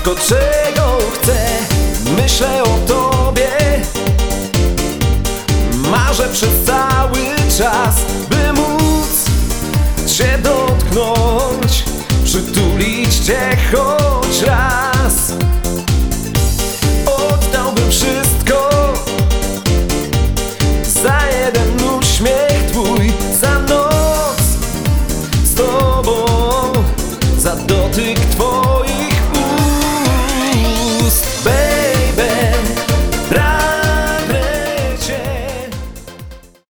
wszystko, czego chcę. Myślę o tobie, marzę przez cały czas, by móc cię dotknąć, przytulić cię choć raz.